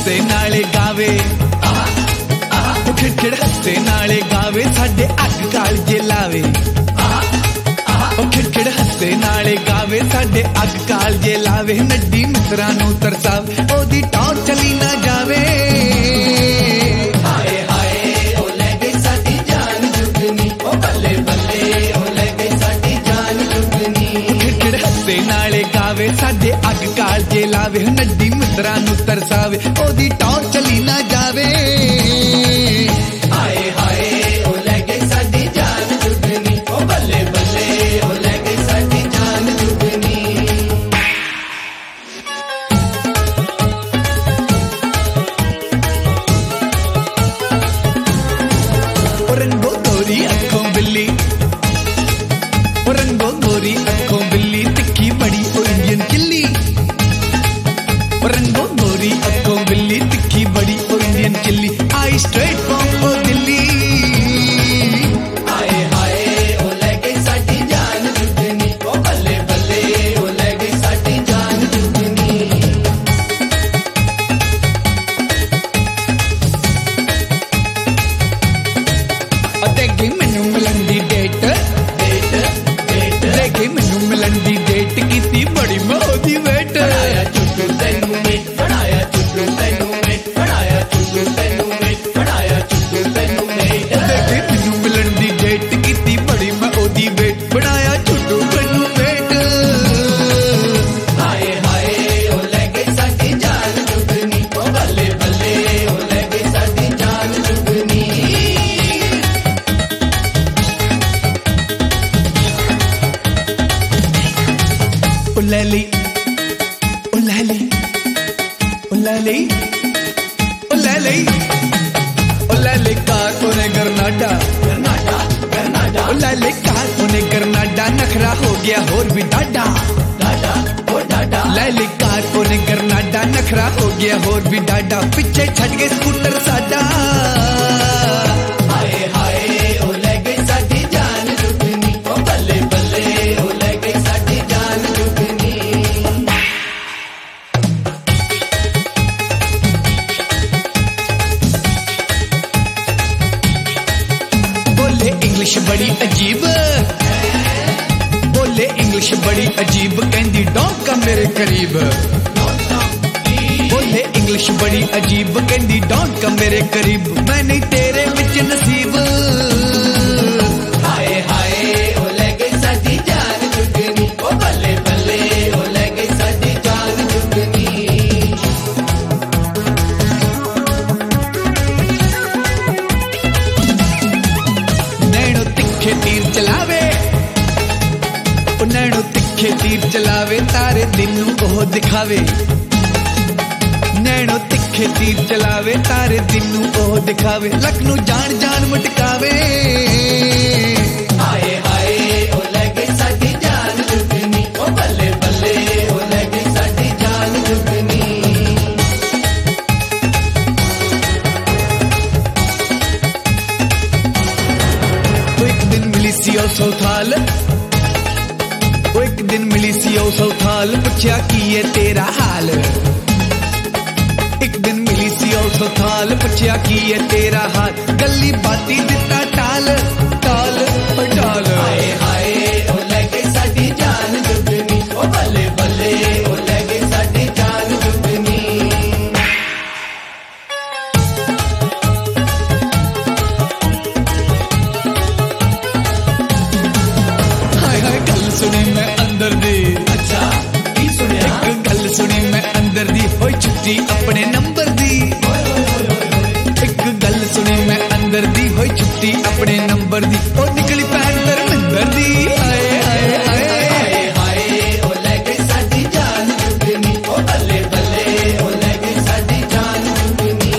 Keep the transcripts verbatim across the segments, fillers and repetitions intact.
हस्से नाले गावे ओ खिड़खिड़ हस्से नाले गावे साडे अग कालजे लावे ओ खिड़खिड़ हस्से नाले गावे साडे अग कालजे लावे नड्डी मित्रां नूं तरसावे ओदी टौर चली ना जावे हाय हाय ओ लै गई साडी जान जुगनी ओ बल्ले बल्ले ओ लै गई साडी जान जुगनी खिड़खिड़ हस्से नाले गावे साडे अग कालजे लावे नड्डी मित्रां नूं तरसावे ओदी टौर चली ना जावे हाय हाय ओ लै गई साडी जान जुगनी ओ बल्ले बल्ले ओ लै गई साडी जान जुगनी रंगो गोरी अखों बिल्ली रंगो गोरी अखों बिल्ली तिखी बड़ी ओ इंडियन चिल्ली रंगो गोरी अखों बिल्ली तिखी बड़ी ओ इंडियन चिल्ली आई स्ट्रेट फ्रॉम ओ दिल्ली हाय हाय ओ लै गई साडी जान जुगनी ओ बल्ले बल्ले ओ लै गई साडी जान जुगनी देगी मैनू मिलन दी डेट डेट डेट देगी मैनू मिलन दी डेट कीती बड़ी मैं ओदी वेट बनाया चुटू तैनू में बनाया चुटू तैनू में बनाया चुटू तैनू में बनाया चुटू तैनू में देगी मैनू मिलन दी डेट कीती बड़ी मैं ओदी वेट बनाया चुटू तैनू वेट हाय हाय ओ लै गई साडी जान जुगनी ओ बल्ले बल्ले ओ लै गई साडी जान जुगनी ओ लैली ओ लैली ओ लैली ओ लैली ओ लैली कार कोने गरनाडा गरनाडा गरनाडा ओ लैली कार कोने गरनाडा नखरा हो गया होर भी डाडा डाडा ओ डाडा लैली कार कोने गरनाडा नखरा हो गया होर भी डाडा पीछे छड़ के स्कूटर साडा हाय हाय ओ लै गई साडी जान जुगनी ओ बल्ले बल्ले ओ लै गई साडी जान जुगनी बोले इंग्लिश बड़ी अजीब बोले इंग्लिश बड़ी अजीब कहंदी डोंट कम मेरे करीब बोले इंग्लिश बड़ी अजीब कहंदी डोंट कम मेरे करीब मैं नहीं तेरे विच नसीब हाय हाय ओ लै गई साडी जान जुगनी ओ बल्ले बल्ले ओ लै गई साडी जान जुगनी नैनो तिखे तीर चलावे ओ नैनो तिखे तीर चलावे तारे दिल नूं ओह दिखावे नैनो तिखे तीर चलावे तारे दिल नूं ओह दिखावे लक नूं जान जान मटकावे हाय हाय ओ लै गई साडी जान जुगनी ओ बल्ले बल्ले ओ लै गई साडी जान जुगनी ओ एक दिन मिली सी ओ सौथाल ओ एक दिन मिली सी ओ सौथाल पुछया की है तेरा हाल एक दिन मिली सी ओ सौथाल पुछया की है तेरा हाल गली बाती दिता टाल टाल ओ टाल हाय हाय ओ लै गई साडी जान जुगनी ओ बल्ले बल्ले ओ लै गई साडी जान जुगनी हाय हाय गल सुनी मैं अंदर दी अच्छा की सुनिया एक गल सुनी मैं अंदर दी होई छुट्टी अपने नंबर दी एक गल सुनी मैं अंदर दी होई छुट्टी अपने नंबर दी ओ निकली पैन धर्मिंदर दी हाय हाय हाय हाय ओ लै गई साडी जान जुगनी ओ बल्ले बल्ले ओ लै गई साडी जान जुगनी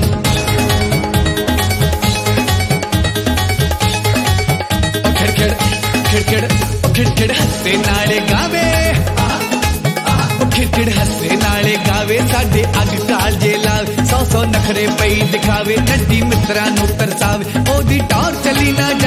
ओ खिड़खिड़ खिड़खिड़ ओ खिड़खिड़ हस्से नाले गावे ओ खिड़खिड़ हस्से नाले गावे साडे अग कालजे लावे सौ सौ नखरे पई दिखावे नड्डी मित्रां नूं तरसावे ओदी टौर चली ना